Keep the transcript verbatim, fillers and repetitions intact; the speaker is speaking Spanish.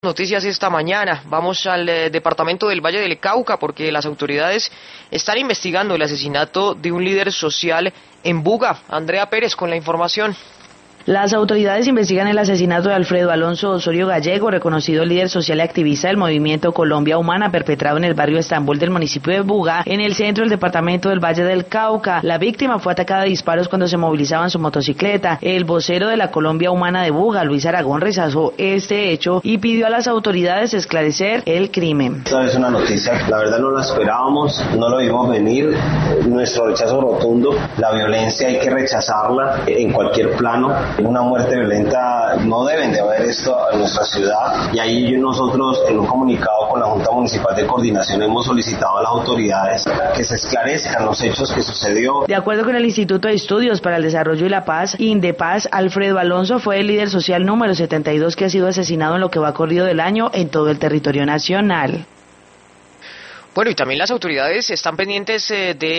Noticias esta mañana. Vamos al eh, departamento del Valle del Cauca porque las autoridades están investigando el asesinato de un líder social en Buga. Andrea Pérez con la información. Las autoridades investigan el asesinato de Alfredo Alonso Osorio Gallego, reconocido líder social y activista del movimiento Colombia Humana, perpetrado en el barrio Estambul del municipio de Buga, en el centro del departamento del Valle del Cauca. La víctima fue atacada a disparos cuando se movilizaba en su motocicleta. El vocero de la Colombia Humana de Buga, Luis Aragón, rechazó este hecho y pidió a las autoridades esclarecer el crimen. Esta es una noticia, la verdad no la esperábamos, no lo vimos venir. Nuestro rechazo rotundo, la violencia hay que rechazarla en cualquier plano. Una muerte violenta, no deben de haber esto en nuestra ciudad, y ahí nosotros en un comunicado con la Junta Municipal de Coordinación hemos solicitado a las autoridades que se esclarezcan los hechos que sucedió. De acuerdo con el Instituto de Estudios para el Desarrollo y la Paz, INDEPAZ, Alfredo Alonso fue el líder social número setenta y dos que ha sido asesinado en lo que va corrido del año en todo el territorio nacional. Bueno, y también las autoridades están pendientes eh, de